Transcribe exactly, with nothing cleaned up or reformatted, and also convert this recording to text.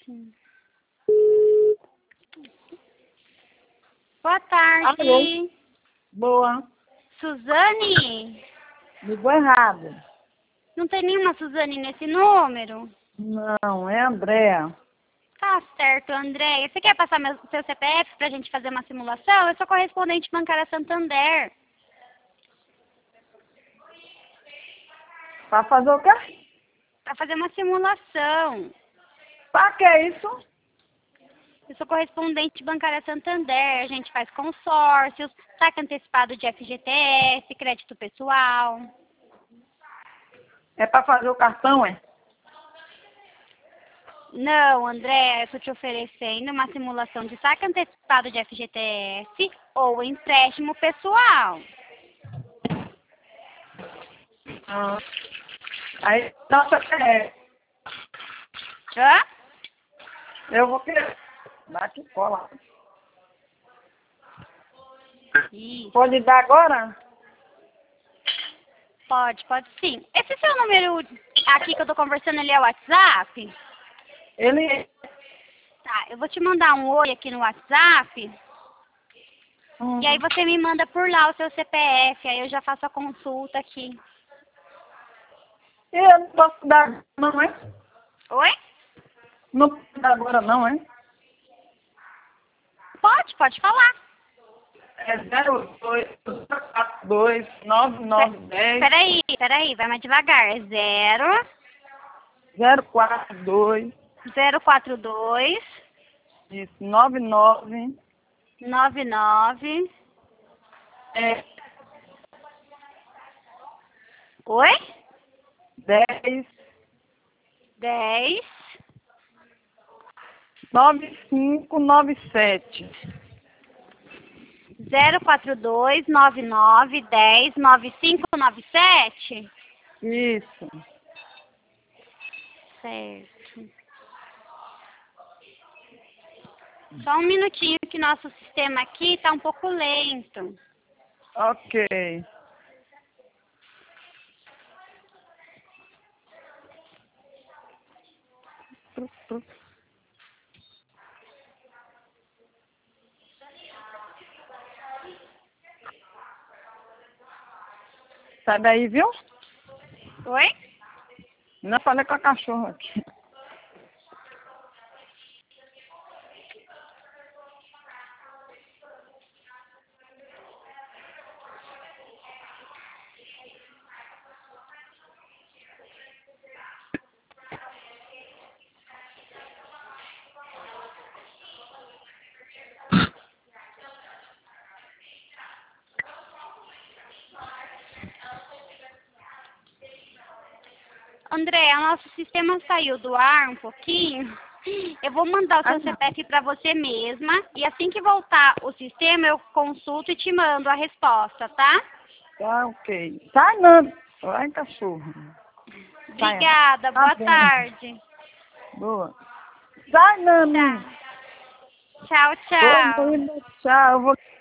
Sim. Boa tarde. Alô? Boa. Suzane? Ligou errado. Não tem nenhuma Suzane nesse número? Não, é Andréa. Tá certo, Andréia. Você quer passar meu, seu C P F pra gente fazer uma simulação? Eu sou correspondente bancária Santander. Pra fazer o quê? Pra fazer uma simulação. Pra que isso? Eu sou correspondente bancária Santander. A gente faz consórcios, saque antecipado de F G T S, crédito pessoal. É pra fazer o cartão, é? Não, André, eu estou te oferecendo uma simulação de saque antecipado de F G T S ou empréstimo pessoal. Ah. Aí, nossa, é. Hã? Eu vou querer. Bate e cola. Isso. Pode dar agora? Pode, pode sim. Esse seu número aqui que eu tô conversando, ele é o WhatsApp? Ele... Tá, eu vou te mandar um oi aqui no WhatsApp. Hum. E aí você me manda por lá o seu C P F, aí eu já faço a consulta aqui. Eu não posso dar, não é? Oi? Não posso dar agora, não é? Pode, pode falar. É zero dois quatro dois nove nove dez Peraí, peraí, vai mais devagar. É zero, zero quatro dois zero quatro dois, isso, nove nove nove nove. é Oi? dez dez, nove cinco nove sete. zero quatro dois, nove nove, dez, nove cinco nove sete? Isso. Certo. Só um minutinho que nosso sistema aqui tá um pouco lento. Ok. Sai daí, viu? Oi? Não falei com a cachorra aqui. André, o nosso sistema saiu do ar um pouquinho. Eu vou mandar o seu Ah, C P F para você mesma. E assim que voltar o sistema, eu consulto e te mando a resposta, tá? tá ok. Sai não. Vai, cachorro. Obrigada, Tá boa bem. tarde. Boa. Sai, Nani. Tchau. Tchau, tchau. Oi, tchau. Eu vou